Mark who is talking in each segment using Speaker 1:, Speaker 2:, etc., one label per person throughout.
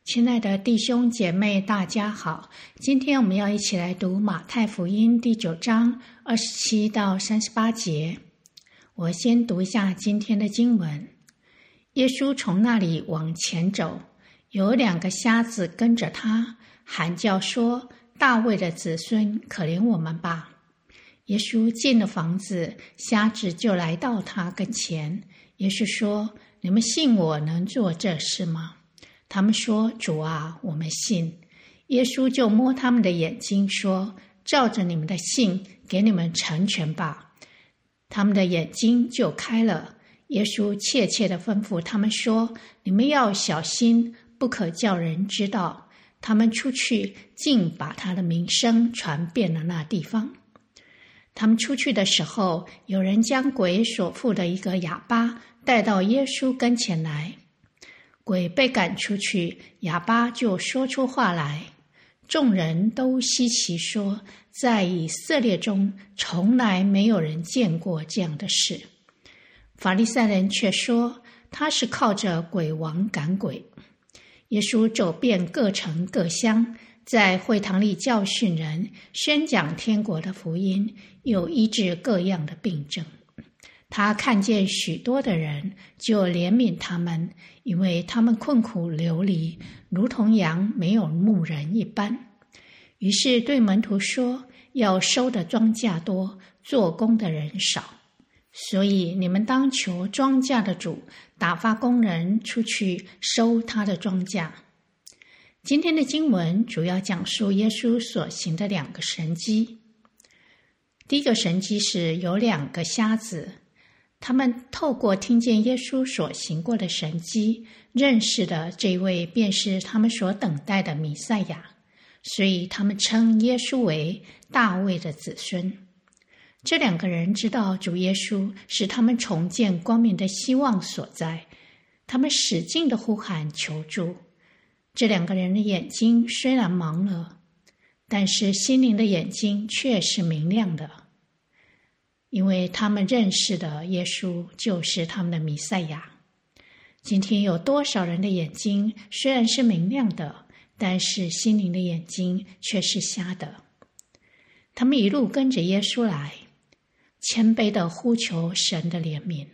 Speaker 1: 亲爱的弟兄姐妹，大家好！今天我们要一起来读马太福音第9章27到38节。我先读一下今天的经文。耶稣从那里往前走，有2个瞎子跟着他，喊叫说：大卫的子孙，可怜我们吧！耶稣进了房子，瞎子就来到他跟前。耶稣说：你们信我能做这事吗？他们说：主啊，我们信。耶稣就摸他们的眼睛说：照着你们的信，给你们成全吧。他们的眼睛就开了。耶稣切切地吩咐他们说：你们要小心，不可叫人知道。他们出去，竟把他的名声传遍了那地方。他们出去的时候，有人将鬼所附的一个哑巴带到耶稣跟前来。鬼被赶出去，哑巴就说出话来。众人都稀奇说，在以色列中从来没有人见过这样的事。法利赛人却说，他是靠着鬼王赶鬼。耶稣走遍各城各乡，在会堂里教训人，宣讲天国的福音，又医治各样的病症。他看见许多的人，就怜悯他们，因为他们困苦流离，如同羊没有牧人一般。于是对门徒说，要收的庄稼多，做工的人少，所以你们当求庄稼的主打发工人出去收他的庄稼。今天的经文主要讲述耶稣所行的2个神迹。第一个神迹是有2个瞎子，他们透过听见耶稣所行过的神迹，认识的这位便是他们所等待的弥赛亚，所以他们称耶稣为大卫的子孙。这2个人知道主耶稣是他们重见光明的希望所在，他们使劲地呼喊求助。这2个人的眼睛虽然盲了，但是心灵的眼睛却是明亮的，因为他们认识的耶稣就是他们的弥赛亚。今天有多少人的眼睛虽然是明亮的，但是心灵的眼睛却是瞎的。他们一路跟着耶稣来，谦卑地呼求神的怜悯。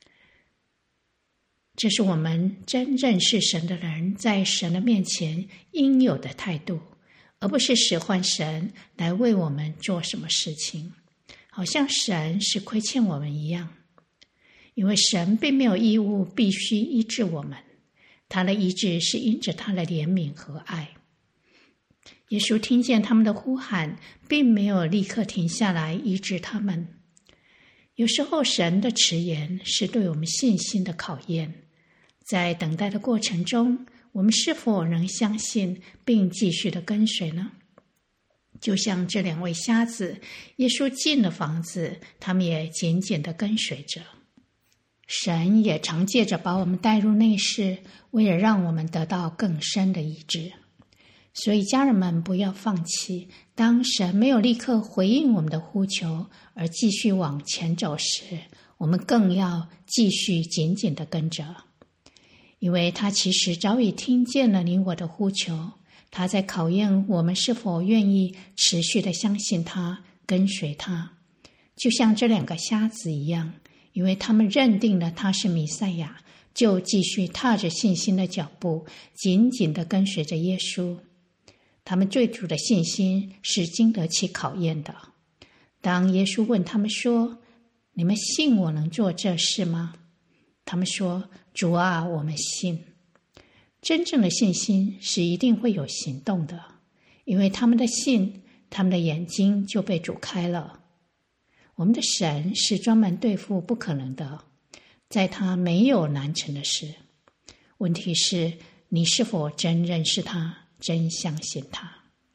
Speaker 1: 这是我们真认识神的人在神的面前应有的态度，而不是使唤神来为我们做什么事情，好像神是亏欠我们一样。因为神并没有义务必须医治我们，他的医治是因着他的怜悯和爱。耶稣听见他们的呼喊，并没有立刻停下来医治他们。有时候神的迟延是对我们信心的考验，在等待的过程中，我们是否能相信并继续的跟随呢？就像这2位瞎子，耶稣进了房子，他们也紧紧地跟随着。神也常借着把我们带入内室，为了让我们得到更深的医治。所以家人们不要放弃，当神没有立刻回应我们的呼求而继续往前走时，我们更要继续紧紧地跟着，因为他其实早已听见了你我的呼求，他在考验我们是否愿意持续地相信他，跟随他。就像这2个瞎子一样，因为他们认定了他是弥赛亚，就继续踏着信心的脚步，紧紧地跟随着耶稣。他们对主的信心是经得起考验的。当耶稣问他们说，你们信我能做这事吗？他们说，主啊，我们信。真正的信心是一定会有行动的，因为他们的信，他们的眼睛就被主开了。我们的神是专门对付不可能的，在他没有难成的事。问题是，你是否真认识他，真相信他？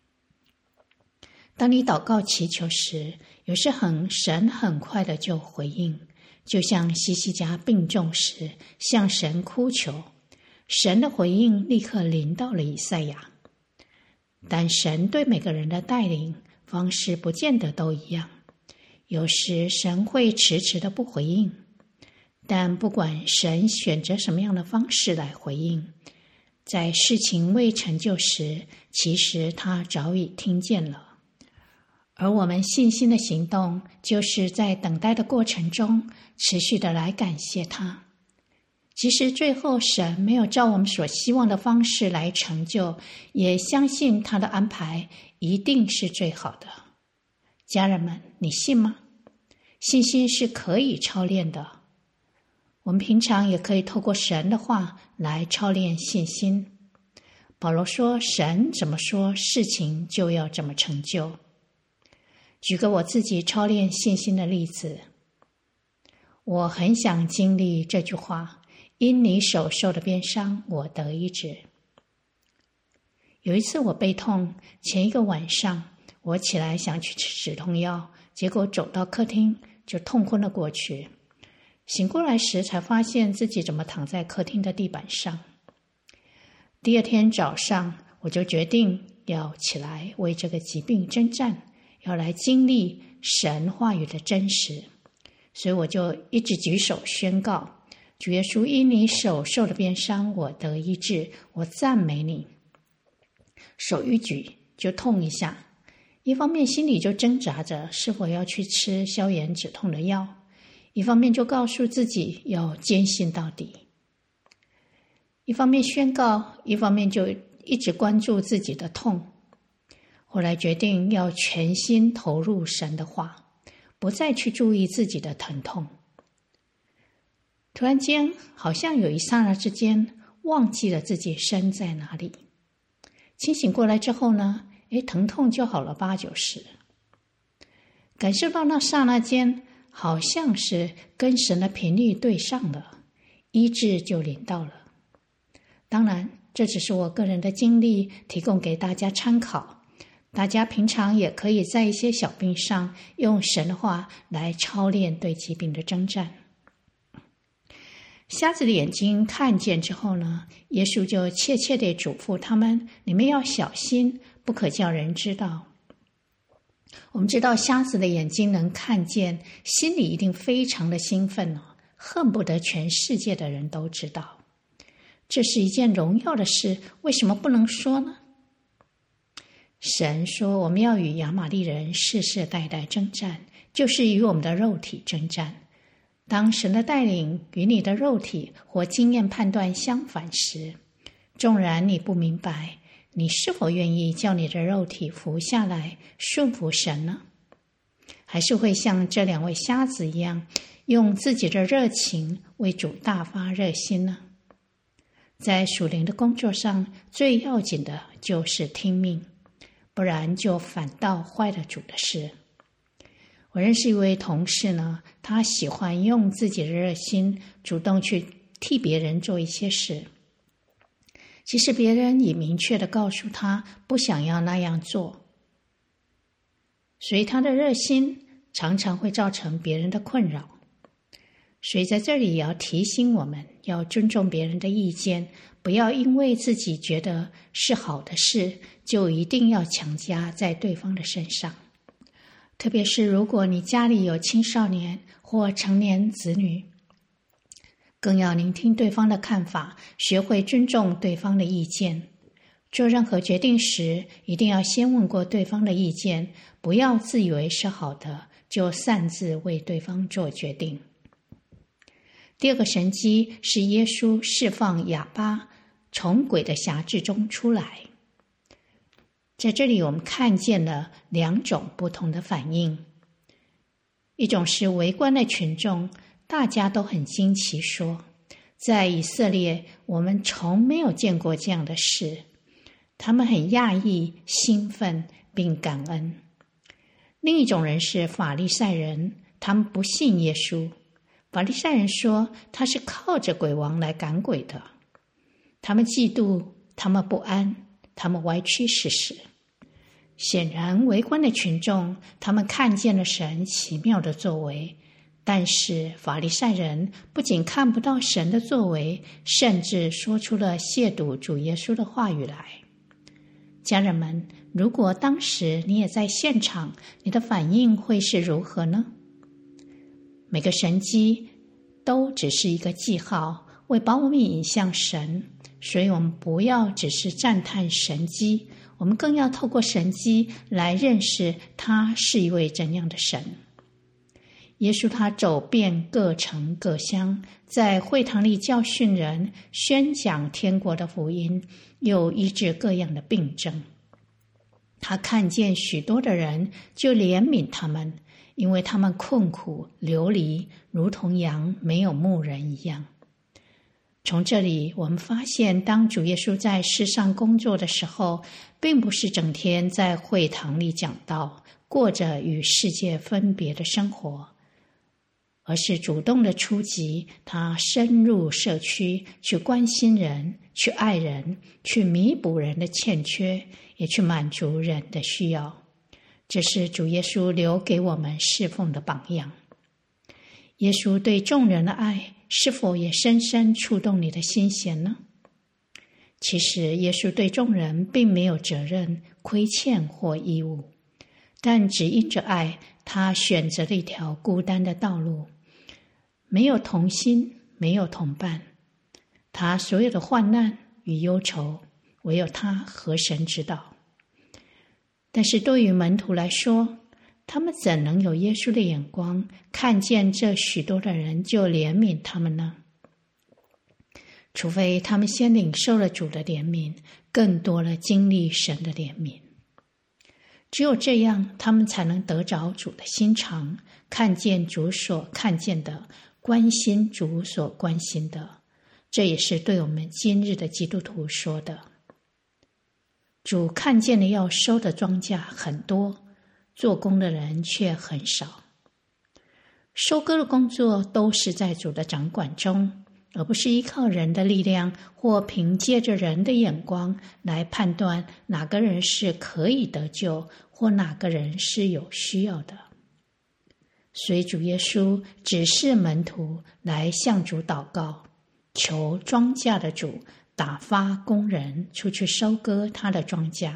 Speaker 1: 当你祷告祈求时，有时神很快的就回应，就像希西家病重时向神哭求，神的回应立刻临到了以赛亚。但神对每个人的带领方式不见得都一样，有时神会迟迟的不回应，但不管神选择什么样的方式来回应， 在事情未成就时，其实他早已听见了。而我们信心的行动，就是在等待的过程中，持续的来感谢他。即使最后神没有照我们所希望的方式来成就，也相信他的安排一定是最好的。家人们，你信吗？信心是可以操练的。我们平常也可以透过神的话来操练信心。保罗说，神怎么说，事情就要怎么成就。举个我自己操练信心的例子，我很想经历这句话，因你手受的鞭伤，我得医治。有一次我背痛，前一个晚上我起来想去吃止痛药，结果走到客厅就痛昏了过去。醒过来时才发现自己怎么躺在客厅的地板上。第二天早上我就决定要起来为这个疾病征战，要来经历神话语的真实，所以我就一直举手宣告，主耶稣，因你手受的鞭伤，我得医治，我赞美你。手一举就痛一下，一方面心里就挣扎着是否要去吃消炎止痛的药，一方面就告诉自己要坚信到底。一方面宣告，一方面就一直关注自己的痛。后来决定要全心投入神的话，不再去注意自己的疼痛。突然间，好像有一刹那之间忘记了自己身在哪里。清醒过来之后呢，疼痛就好了80-90%。感受到那刹那间好像是跟神的频率对上了，医治就临到了。当然，这只是我个人的经历，提供给大家参考。大家平常也可以在一些小病上用神的话来操练对疾病的征战。瞎子的眼睛看见之后呢，耶稣就切切地嘱咐他们，你们要小心，不可叫人知道。我们知道瞎子的眼睛能看见，心里一定非常的兴奋，恨不得全世界的人都知道。这是一件荣耀的事，为什么不能说呢？神说，我们要与亚玛力人世世代代征战，就是与我们的肉体征战。当神的带领与你的肉体或经验判断相反时，纵然你不明白，你是否愿意叫你的肉体服下来顺服神呢？还是会像这2位瞎子一样，用自己的热情为主大发热心呢？在属灵的工作上，最要紧的就是听命，不然就反倒坏了主的事。我认识一位同事呢，他喜欢用自己的热心主动去替别人做一些事，即使别人已明确地告诉他不想要那样做，所以他的热心常常会造成别人的困扰。所以在这里也要提醒我们，要尊重别人的意见，不要因为自己觉得是好的事，就一定要强加在对方的身上。特别是如果你家里有青少年或成年子女，更要聆听对方的看法，学会尊重对方的意见。做任何决定时，一定要先问过对方的意见，不要自以为是好的，就擅自为对方做决定。第二个神迹是耶稣释放哑巴从鬼的辖制中出来。在这里我们看见了2种不同的反应。一种是围观的群众，大家都很惊奇说，在以色列我们从没有见过这样的事，他们很讶异、兴奋并感恩。另一种人是法利赛人，他们不信耶稣。法利赛人说他是靠着鬼王来赶鬼的，他们嫉妒，他们不安，他们歪曲事实。显然围观的群众，他们看见了神奇妙的作为，但是法利赛人不仅看不到神的作为，甚至说出了亵渎主耶稣的话语来。家人们，如果当时你也在现场，你的反应会是如何呢？每个神迹都只是一个记号，为把我们引向神， 所以我们不要只是赞叹神迹，我们更要透过神迹来认识他是一位怎样的神。耶稣他走遍各城各乡，在会堂里教训人，宣讲天国的福音，又医治各样的病症。他看见许多的人，就怜悯他们，因为他们困苦流离，如同羊没有牧人一样。从这里我们发现，当主耶稣在世上工作的时候，并不是整天在会堂里讲道，过着与世界分别的生活，而是主动的出击，他深入社区，去关心人，去爱人，去弥补人的欠缺，也去满足人的需要。这是主耶稣留给我们侍奉的榜样。耶稣对众人的爱，是否也深深触动你的心弦呢？其实耶稣对众人并没有责任、亏欠或义务，但只因着爱，他选择了一条孤单的道路，没有同心，没有同伴。他所有的患难与忧愁，唯有他和神知道。但是对于门徒来说，他们怎能有耶稣的眼光，看见这许多的人就怜悯他们呢？除非他们先领受了主的怜悯，更多了经历神的怜悯。只有这样，他们才能得着主的心肠，看见主所看见的，关心主所关心的。这也是对我们今日的基督徒说的。主看见了要收的庄稼很多，做工的人却很少。收割的工作都是在主的掌管中，而不是依靠人的力量或凭借着人的眼光来判断哪个人是可以得救，或哪个人是有需要的。所以主耶稣指示门徒来向主祷告，求庄稼的主打发工人出去收割他的庄稼。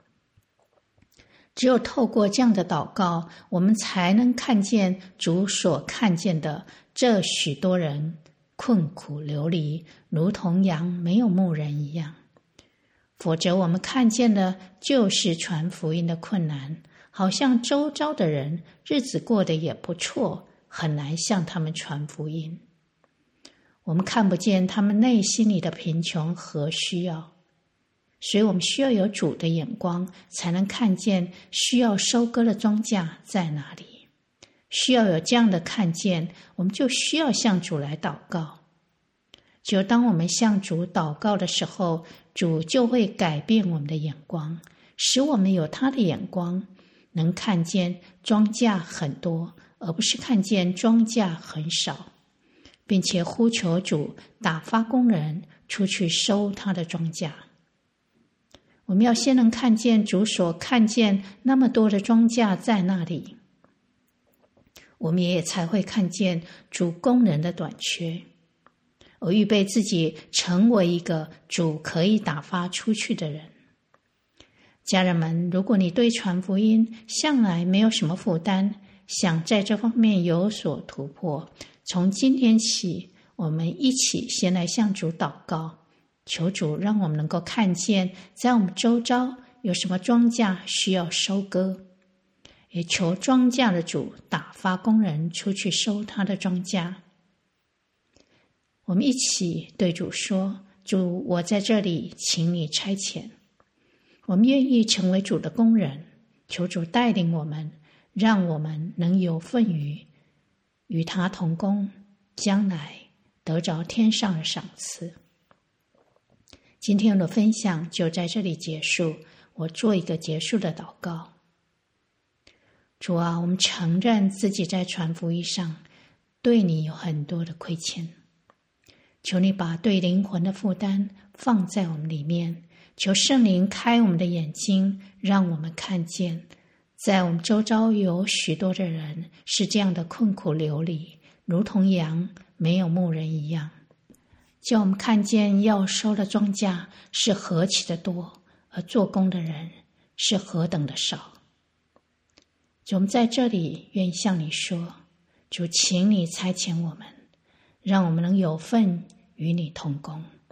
Speaker 1: 只有透过这样的祷告，我们才能看见主所看见的这许多人困苦流离，如同羊没有牧人一样。否则我们看见的就是传福音的困难，好像周遭的人日子过得也不错，很难向他们传福音。我们看不见他们内心里的贫穷和需要，所以我们需要有主的眼光，才能看见需要收割的庄稼在哪里。需要有这样的看见，我们就需要向主来祷告。只有当我们向主祷告的时候，主就会改变我们的眼光，使我们有他的眼光，能看见庄稼很多，而不是看见庄稼很少，并且呼求主打发工人出去收他的庄稼。我们要先能看见主所看见那么多的庄稼在那里，我们也才会看见主工人的短缺，而预备自己成为一个主可以打发出去的人。家人们，如果你对传福音向来没有什么负担，想在这方面有所突破，从今天起，我们一起先来向主祷告，求主让我们能够看见在我们周遭有什么庄稼需要收割，也求庄稼的主打发工人出去收他的庄稼。我们一起对主说，主，我在这里，请你差遣。我们愿意成为主的工人，求主带领我们，让我们能有份于与他同工，将来得着天上的赏赐。今天的分享就在这里结束，我做一个结束的祷告。主啊，我们承认自己在传福音上对你有很多的亏欠，求你把对灵魂的负担放在我们里面，求圣灵开我们的眼睛，让我们看见在我们周遭有许多的人是这样的困苦流离，如同羊没有牧人一样。叫我们看见要收的庄稼是何其的多，而做工的人是何等的少。主，我们在这里愿意向你说，主，请你差遣我们，让我们能有份与你同工。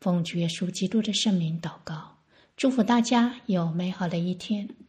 Speaker 1: 奉主耶稣基督的圣名祷告，祝福大家有美好的一天。